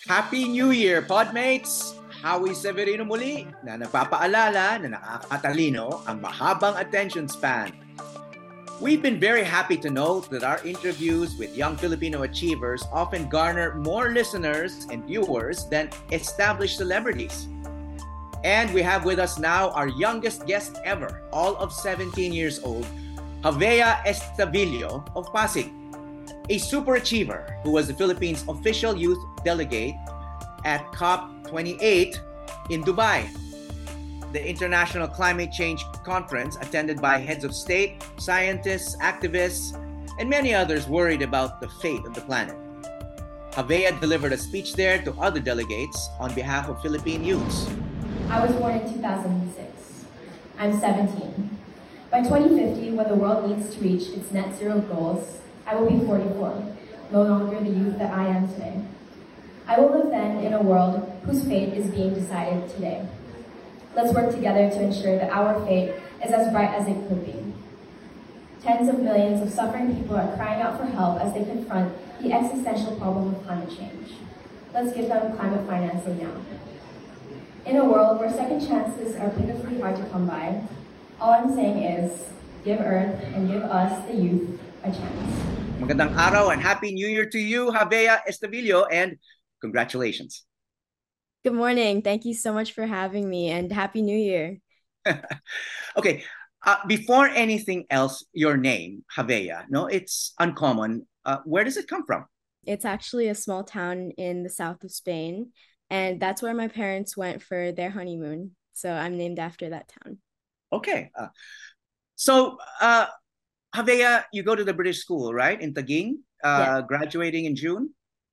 Happy New Year, Podmates! Howie Severino muli na nagpapaalala na nakakatalino ang mahabang attention span. We've been very happy to note that our interviews with young Filipino achievers often garner more listeners and viewers than established celebrities. And we have with us now our youngest guest ever, all of 17 years old, Havea Estavillo of Pasig, a super achiever who was the Philippines' official youth delegate at COP28 in Dubai, the International Climate Change Conference attended by heads of state, scientists, activists, and many others worried about the fate of the planet. Havea delivered a speech there to other delegates on behalf of Philippine youths. I was born in 2006. I'm 17. By 2050, when the world needs to reach its net zero goals, I will be 44, no longer the youth that I am today. I will live then in a world whose fate is being decided today. Let's work together to ensure that our fate is as bright as it could be. Tens of millions of suffering people are crying out for help as they confront the existential problem of climate change. Let's give them climate financing now. In a world where second chances are pitifully hard to come by, all I'm saying is, give Earth and give us, the youth, a chance. Magandang araw and Happy New Year to you, Havea Estavillo, and congratulations. Good morning. Thank you so much for having me, and Happy New Year. Okay, before anything else, your name, Havea, no, it's uncommon. Where does it come from? It's actually a small town in the south of Spain, and that's where my parents went for their honeymoon. So I'm named after that town. Okay. So, Havea, you go to the British school, right? In Taguig, Yeah. graduating in June.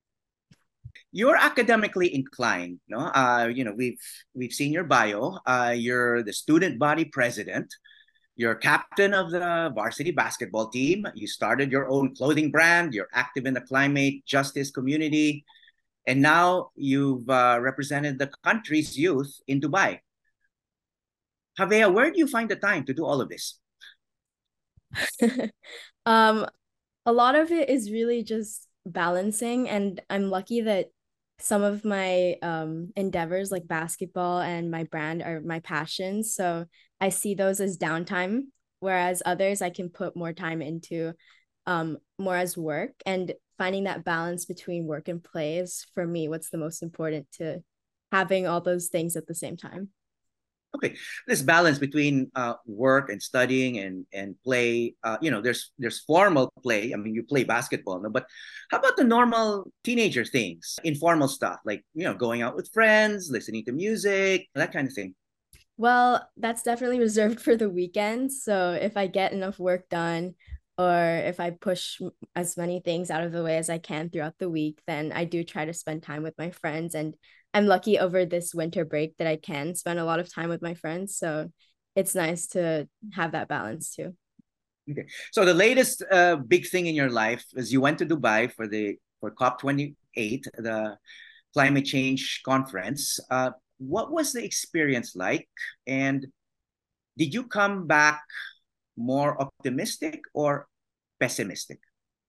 You're academically inclined, no? We've seen your bio. You're the student body president. You're captain of the varsity basketball team. You started your own clothing brand. You're active in the climate justice community. And now you've represented the country's youth in Dubai. Havea, where do you find the time to do all of this? um, a lot of it is really just balancing, and I'm lucky that some of my endeavors like basketball and my brand are my passions. So I see those as downtime, whereas others I can put more time into more as work, and finding that balance between work and play is for me what's the most important to having all those things at the same time. Okay, this balance between work and studying and play. There's formal play. I mean, you play basketball, no? But how about the normal teenager things, informal stuff like going out with friends, listening to music, that kind of thing? Well, that's definitely reserved for the weekends. So if I get enough work done, or if I push as many things out of the way as I can throughout the week, then I do try to spend time with my friends. And I'm lucky over this winter break that I can spend a lot of time with my friends. So it's nice to have that balance too. Okay, so the latest big thing in your life is you went to Dubai for COP28, the climate change conference. What was the experience like, and did you come back more optimistic or pessimistic?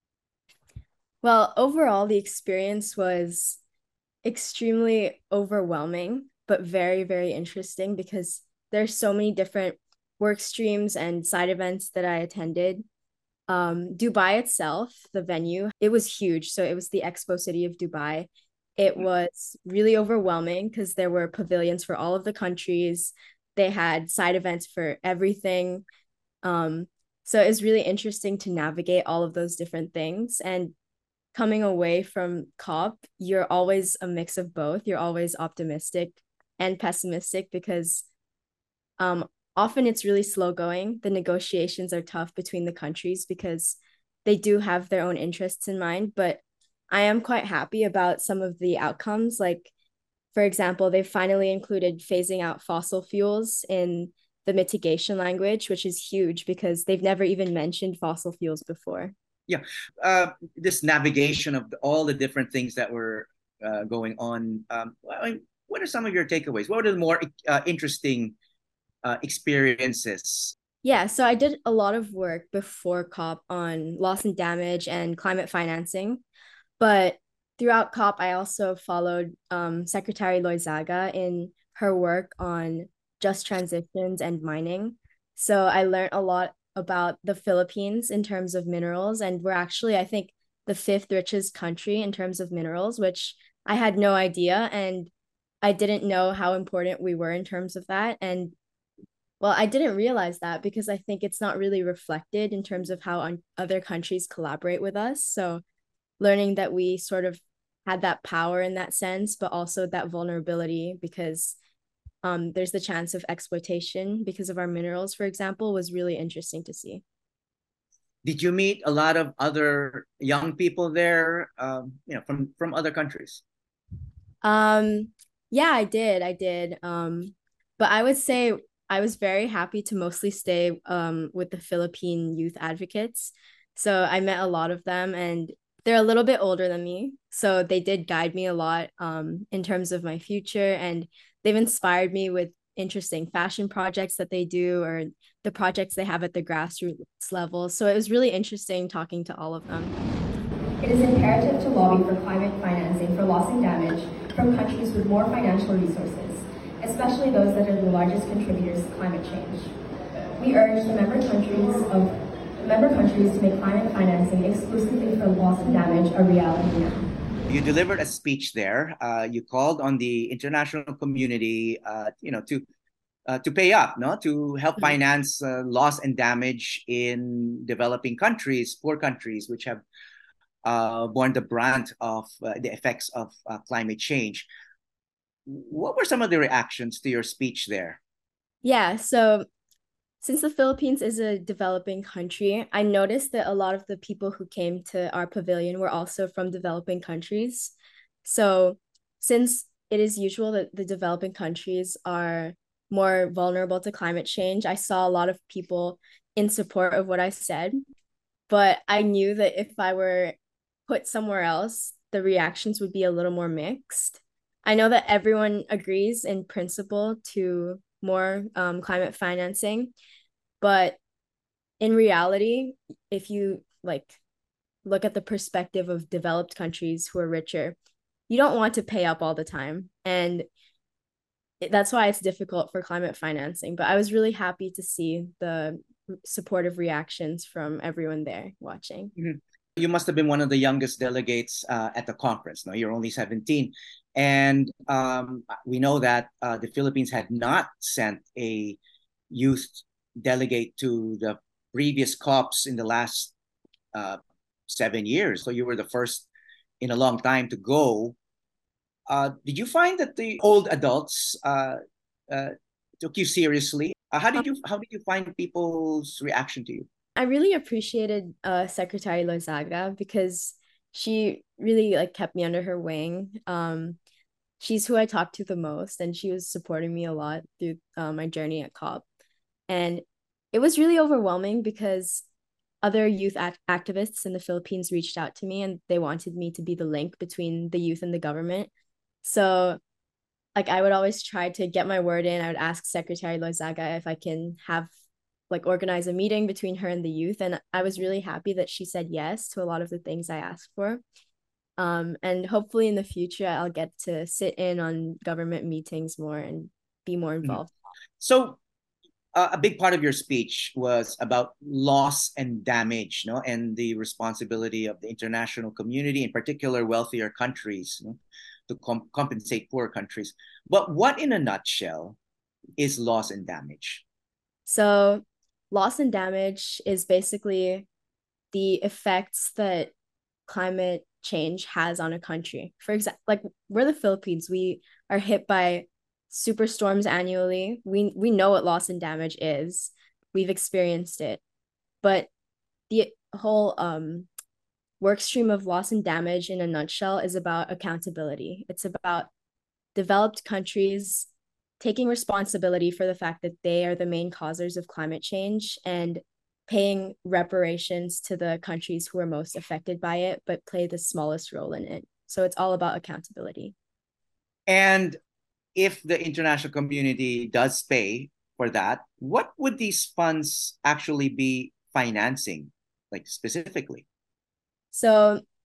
Well, overall, the experience was extremely overwhelming, but very, very interesting because there's so many different work streams and side events that I attended. Dubai itself, the venue, it was huge. So it was the Expo City of Dubai. It was really overwhelming because there were pavilions for all of the countries. They had side events for everything. Um, so it's really interesting to navigate all of those different things. And coming away from COP, you're always a mix of both. You're always optimistic and pessimistic because um, often it's really slow going. The negotiations are tough between the countries because they do have their own interests in mind. But I am quite happy about some of the outcomes. Like, for example, they've finally included phasing out fossil fuels in the mitigation language, which is huge because they've never even mentioned fossil fuels before. Yeah, this navigation of all the different things that were going on. What are some of your takeaways? What are the more interesting experiences? Yeah, so I did a lot of work before COP on loss and damage and climate financing, but throughout COP, I also followed Secretary Loizaga in her work on just transitions and mining. So I learned a lot about the Philippines in terms of minerals, and we're actually, I think, the fifth richest country in terms of minerals, which I had no idea, and I didn't know how important we were in terms of that. And well, I didn't realize that because I think it's not really reflected in terms of how other countries collaborate with us. So learning that we sort of had that power in that sense, but also that vulnerability because there's the chance of exploitation because of our minerals, for example, was really interesting to see. Did you meet a lot of other young people there, from other countries? Um, yeah, I did. But I would say I was very happy to mostly stay with the Philippine youth advocates. So I met a lot of them, and they're a little bit older than me. So they did guide me a lot in terms of my future, and they've inspired me with interesting fashion projects that they do or the projects they have at the grassroots level. So it was really interesting talking to all of them. It is imperative to lobby for climate financing for loss and damage from countries with more financial resources, especially those that are the largest contributors to climate change. We urge the member countries to make climate financing exclusively for loss and damage a reality now. You delivered a speech there. You called on the international community, to pay up, no, to help finance loss and damage in developing countries, poor countries, which have borne the brunt of the effects of climate change. What were some of the reactions to your speech there? Yeah, so since the Philippines is a developing country, I noticed that a lot of the people who came to our pavilion were also from developing countries. So, since it is usual that the developing countries are more vulnerable to climate change, I saw a lot of people in support of what I said. But I knew that if I were put somewhere else, the reactions would be a little more mixed. I know that everyone agrees in principle to more climate financing, but in reality, if you like look at the perspective of developed countries who are richer, you don't want to pay up all the time. And that's why it's difficult for climate financing. But I was really happy to see the supportive reactions from everyone there watching. Mm-hmm. You must have been one of the youngest delegates at the conference. No, you're only 17. And we know that the Philippines had not sent a youth delegate to the previous COPs in the last 7 years. So you were the first in a long time to go. Did you find that the old adults took you seriously? How did you find people's reaction to you? I really appreciated Secretary Loizaga because she really like kept me under her wing. She's who I talked to the most, and she was supporting me a lot through my journey at COP. And it was really overwhelming because other youth activists in the Philippines reached out to me and they wanted me to be the link between the youth and the government. So like I would always try to get my word in. I would ask Secretary Loizaga if I can have like organize a meeting between her and the youth. And I was really happy that she said yes to a lot of the things I asked for. And hopefully in the future, I'll get to sit in on government meetings more and be more involved. So a big part of your speech was about loss and damage, no, and the responsibility of the international community, in particular wealthier countries, no, to compensate poor countries. But what, in a nutshell, is loss and damage? So, loss and damage is basically the effects that climate change has on a country. For example, like we're the Philippines, we are hit by superstorms annually. We know what loss and damage is. We've experienced it. But the whole work stream of loss and damage in a nutshell is about accountability. It's about developed countries taking responsibility for the fact that they are the main causers of climate change and paying reparations to the countries who are most affected by it, but play the smallest role in it. So it's all about accountability. And if the international community does pay for that, what would these funds actually be financing, like specifically? So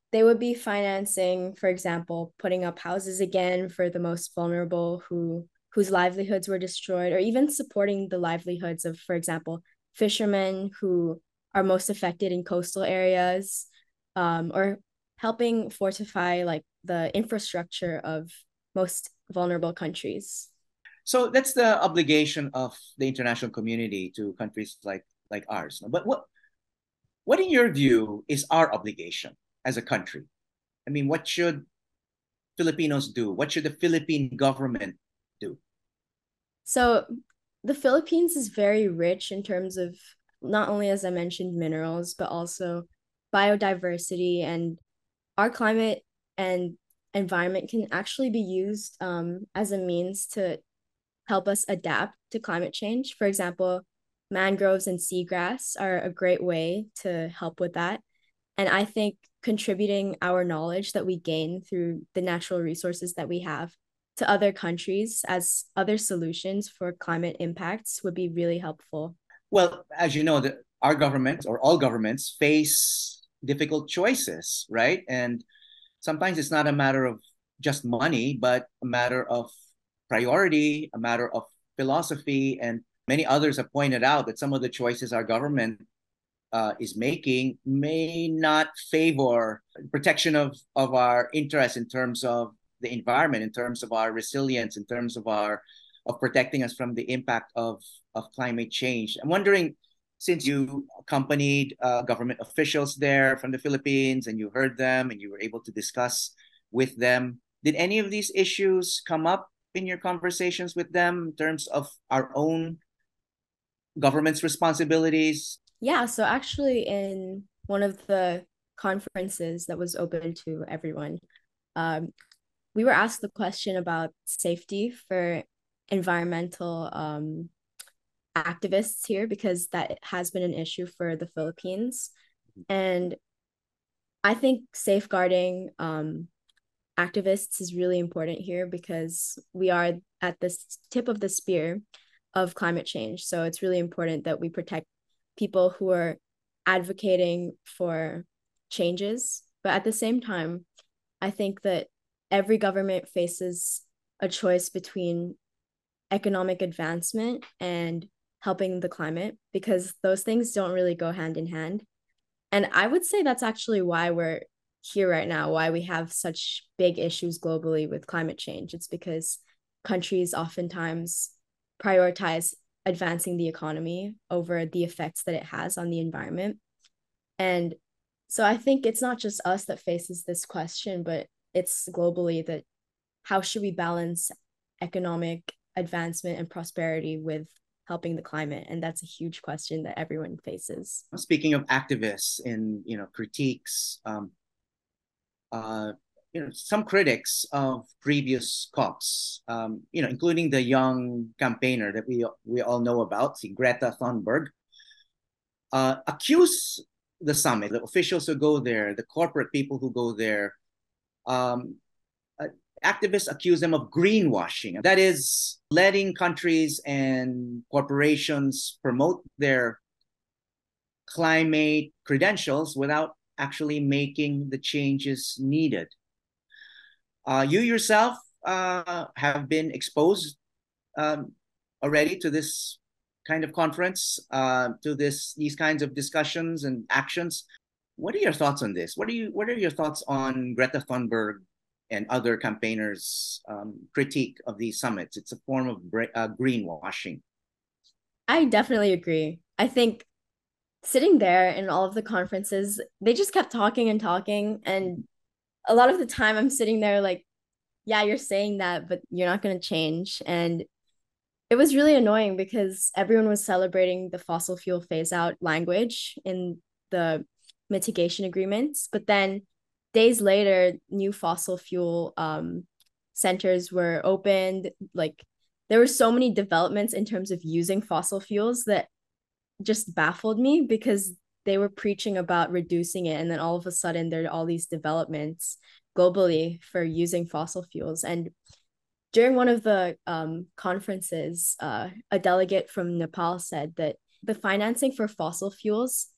they would be financing, for example, putting up houses again for the most vulnerable whose livelihoods were destroyed, or even supporting the livelihoods of, for example, fishermen who are most affected in coastal areas, or helping fortify like the infrastructure of most vulnerable countries. So that's the obligation of the international community to countries like ours. But what in your view is our obligation as a country? I mean, what should Filipinos do? What should the Philippine government do? So the Philippines is very rich in terms of not only, as I mentioned, minerals, but also biodiversity, and our climate and environment can actually be used as a means to help us adapt to climate change. For example, mangroves and seagrass are a great way to help with that. And I think contributing our knowledge that we gain through the natural resources that we have to other countries as other solutions for climate impacts would be really helpful. Well, as you know, our government or all governments face difficult choices, right? And sometimes it's not a matter of just money, but a matter of priority, a matter of philosophy. And many others have pointed out that some of the choices our government is making may not favor protection of our interests in terms of the environment, in terms of our resilience, in terms of protecting us from the impact of climate change. I'm wondering, since you accompanied government officials there from the Philippines and you heard them and you were able to discuss with them, did any of these issues come up in your conversations with them in terms of our own government's responsibilities? Yeah, so actually, in one of the conferences that was open to everyone, um, we were asked the question about safety for environmental activists here, because that has been an issue for the Philippines. And I think safeguarding activists is really important here because we are at the tip of the spear of climate change. So it's really important that we protect people who are advocating for changes. But at the same time, I think that every government faces a choice between economic advancement and helping the climate, because those things don't really go hand in hand. And I would say that's actually why we're here right now, why we have such big issues globally with climate change. It's because countries oftentimes prioritize advancing the economy over the effects that it has on the environment. And so I think it's not just us that faces this question, but it's globally that how should we balance economic advancement and prosperity with helping the climate? And that's a huge question that everyone faces. Speaking of activists and critiques, uh, some critics of previous COPs, including the young campaigner that we all know about, see Greta Thunberg, accuse the summit, the officials who go there, the corporate people who go there. Um, Activists accuse them of greenwashing. That is, letting countries and corporations promote their climate credentials without actually making the changes needed. You yourself have been exposed um, already to this kind of conference, to these kinds of discussions and actions. What are your thoughts on this? What are your thoughts on Greta Thunberg and other campaigners' critique of these summits? It's a form of greenwashing. I definitely agree. I think sitting there in all of the conferences, they just kept talking and talking. And a lot of the time, I'm sitting there like, yeah, you're saying that, but you're not going to change. And it was really annoying because everyone was celebrating the fossil fuel phase out language in the mitigation agreements. But then days later, new fossil fuel centers were opened. Like there were so many developments in terms of using fossil fuels that just baffled me, because they were preaching about reducing it. And then all of a sudden, there are all these developments globally for using fossil fuels. And during one of the conferences, a delegate from Nepal said that the financing for fossil fuels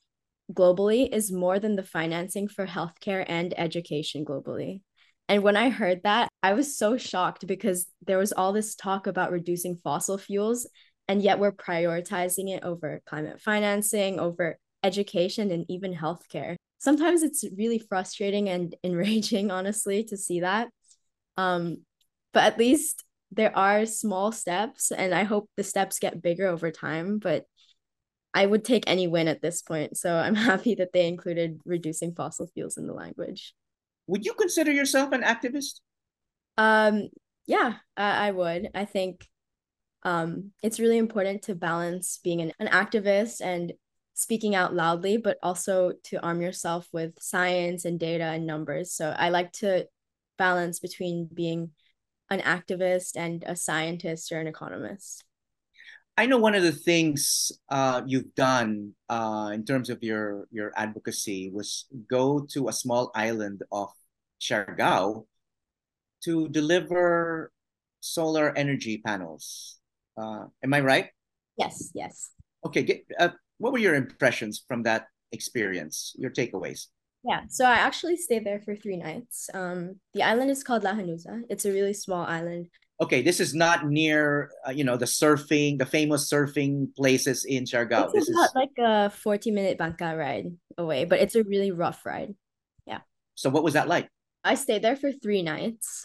globally is more than the financing for healthcare and education globally. And when I heard that, I was so shocked because there was all this talk about reducing fossil fuels, and yet we're prioritizing it over climate financing, over education, and even healthcare. Sometimes it's really frustrating and enraging, honestly, to see that. Um, but at least there are small steps, and I hope the steps get bigger over time. But I would take any win at this point. So I'm happy that they included reducing fossil fuels in the language. Would you consider yourself an activist? Um, yeah, I would. I think it's really important to balance being an activist and speaking out loudly, but also to arm yourself with science and data and numbers. So I like to balance between being an activist and a scientist or an economist. I know one of the things you've done in terms of your advocacy was go to a small island of Siargao to deliver solar energy panels. Am I right? Yes, yes. Okay. What were your impressions from that experience? Your takeaways? Yeah, so I actually stayed there for 3 nights. The island is called La Hanusa. It's a really small island. Okay, this is not near, the surfing, the famous surfing places in Siargao. It's This about is like a 40-minute banca ride away, but it's a really rough ride. Yeah. so. What was that like? I stayed there for 3 nights,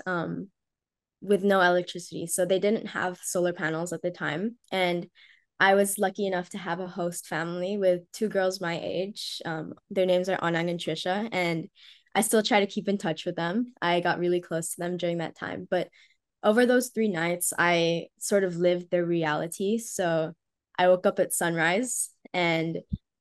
with no electricity. So they didn't have solar panels at the time. And I was lucky enough to have a host family with two girls my age. Their names are Anang and Trisha, and I still try to keep in touch with them. I got really close to them during that time. But over those 3 nights, I sort of lived their reality. So I woke up at sunrise and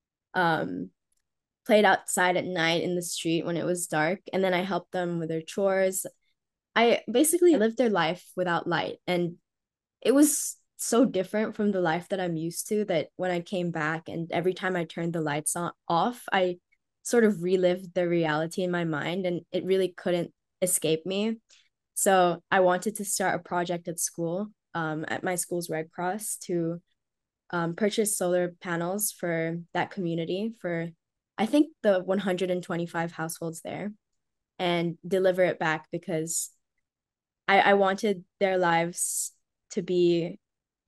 um, played outside at night in the street when it was dark. And then I helped them with their chores. I basically lived their life without light. And it was so different from the life that I'm used to that when I came back and every time I turned the lights off, I sort of relived the reality in my mind and it really couldn't escape me. So I wanted to start a project at school, at my school's Red Cross, to purchase solar panels for that community, for I think the 125 households there, and deliver it back because I wanted their lives to be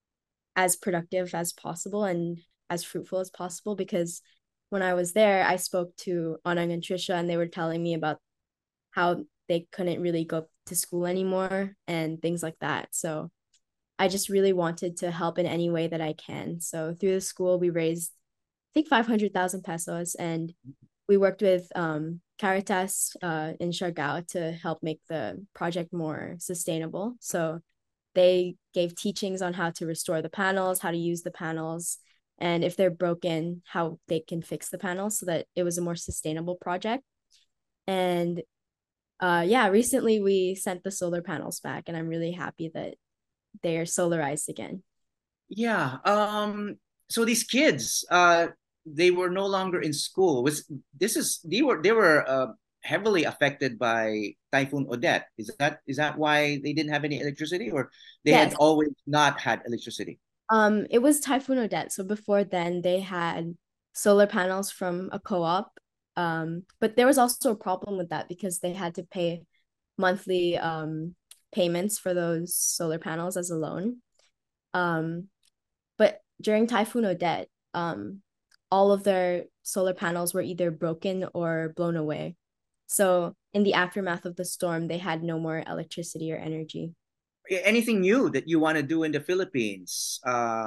as productive as possible and as fruitful as possible because when I was there, I spoke to Anang and Trisha and they were telling me about how they couldn't really go to school anymore and things like that. So I just really wanted to help in any way that I can. So through the school, we raised, I think, 500,000 pesos, and we worked with Caritas in Siargao to help make the project more sustainable. So they gave teachings on how to restore the panels, how to use the panels, and if they're broken, how they can fix the panels so that it was a more sustainable project. And yeah, recently we sent the solar panels back, and I'm really happy that they are solarized again. Yeah. So these kids, they were no longer in school. Was this is they were heavily affected by Typhoon Odette. Is that why they didn't have any electricity, or they had Yes. always not had electricity? It was Typhoon Odette. So before then, they had solar panels from a co-op. But there was also a problem with that because they had to pay monthly payments for those solar panels as a loan. Um, but during Typhoon Odette, all of their solar panels were either broken or blown away. So in the aftermath of the storm, they had no more electricity or energy. Anything new that you want to do in the Philippines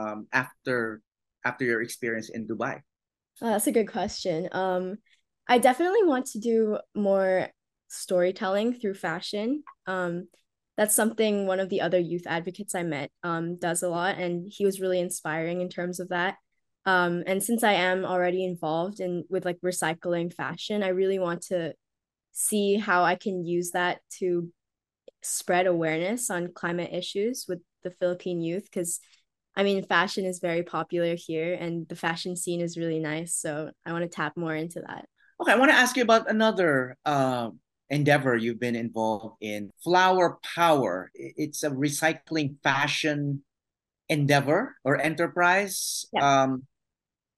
after your experience in Dubai? That's a good question. I definitely want to do more storytelling through fashion. That's something one of the other youth advocates I met does a lot, and he was really inspiring in terms of that. And since I am already involved in with like recycling fashion, I really want to see how I can use that to spread awareness on climate issues with the Philippine youth because I mean fashion is very popular here and the fashion scene is really nice. So I want to tap more into that. Okay, I want to ask you about another endeavor you've been involved in, Flower Power. It's a recycling fashion endeavor or enterprise. Yeah.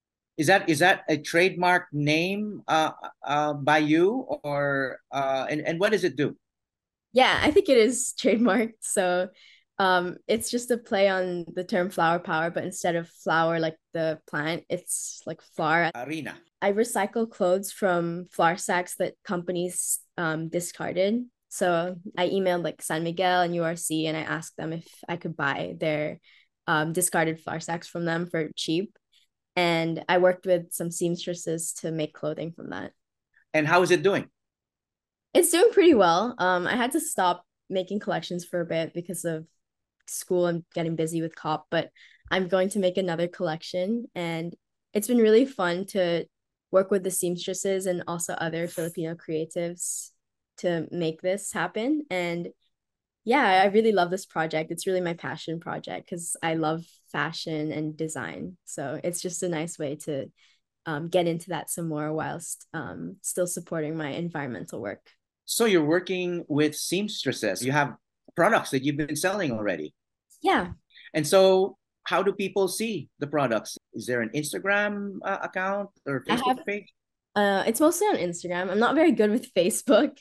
Is that a trademark name by you, or and what does it do? Yeah, I think it is trademarked. So it's just a play on the term flower power, but instead of flower like the plant, it's like flower. Arena. I recycle clothes from flour sacks that companies discarded. So I emailed like San Miguel and URC and I asked them if I could buy their discarded flour sacks from them for cheap. And I worked with some seamstresses to make clothing from that. And how is it doing? It's doing pretty well. I had to stop making collections for a bit because of school and getting busy with COP, but I'm going to make another collection. And it's been really fun to work with the seamstresses and also other Filipino creatives to make this happen. And yeah, I really love this project. It's really my passion project because I love fashion and design. So it's just a nice way to get into that some more whilst still supporting my environmental work. So you're working with seamstresses. You have products that you've been selling already. Yeah. And so how do people see the products? Is there an Instagram account or Facebook page? It's mostly on Instagram. I'm not very good with Facebook.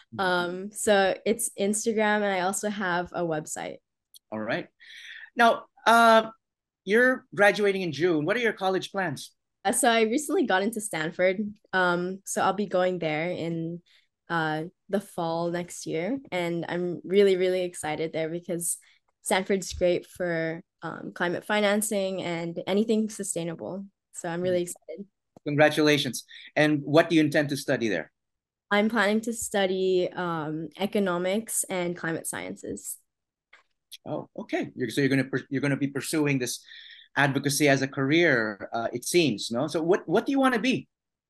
So it's Instagram, and I also have a website. All right. Now, you're graduating in June. What are your college plans? So I recently got into Stanford. So I'll be going there in the fall next year, and I'm really, really excited there because Stanford's great for climate financing and anything sustainable. So I'm really excited. Congratulations. And what do you intend to study there? I'm planning to study economics and climate sciences. Oh, okay. So you're gonna be pursuing this advocacy as a career. It seems, no. So what do you want to be?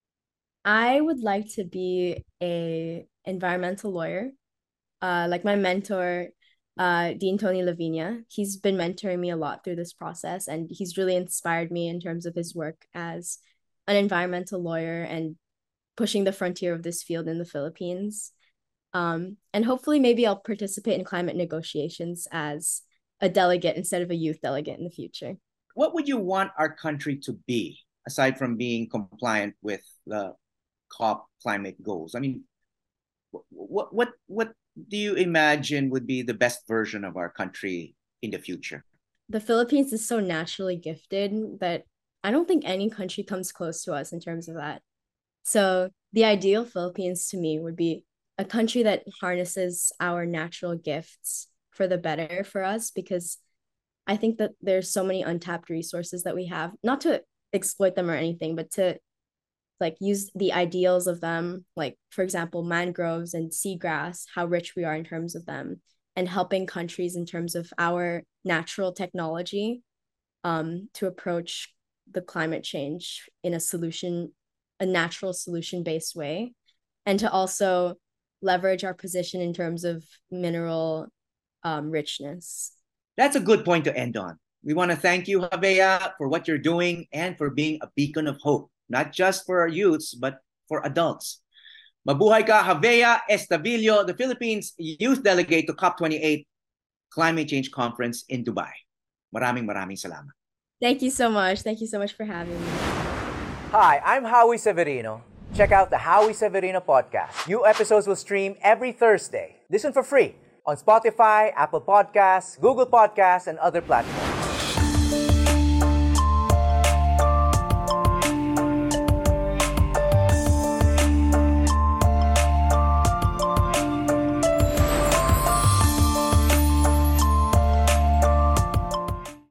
I would like to be a environmental lawyer. Like my mentor, Dean Tony Lavinia. He's been mentoring me a lot through this process, and he's really inspired me in terms of his work as an environmental lawyer and pushing the frontier of this field in the Philippines. And hopefully maybe I'll participate in climate negotiations as a delegate instead of a youth delegate in the future. What would you want our country to be, aside from being compliant with the COP climate goals? I mean, what do you imagine would be the best version of our country in the future? The Philippines is so naturally gifted that I don't think any country comes close to us in terms of that. So the ideal Philippines to me would be a country that harnesses our natural gifts for the better for us, because I think that there's so many untapped resources that we have, not to exploit them or anything, but to like use the ideals of them, like for example, mangroves and seagrass, how rich we are in terms of them, and helping countries in terms of our natural technology to approach the climate change in a natural solution based way, and to also leverage our position in terms of mineral richness. That's a good point to end on. We want to thank you, Havea, for what you're doing and for being a beacon of hope, not just for our youths, but for adults. Mabuhay ka, Havea Estavillo, the Philippines Youth Delegate to COP28 Climate Change Conference in Dubai. Maraming salamat. Thank you so much. Thank you so much for having me. Hi, I'm Howie Severino. Check out the Howie Severino podcast. New episodes will stream every Thursday. Listen for free on Spotify, Apple Podcasts, Google Podcasts, and other platforms.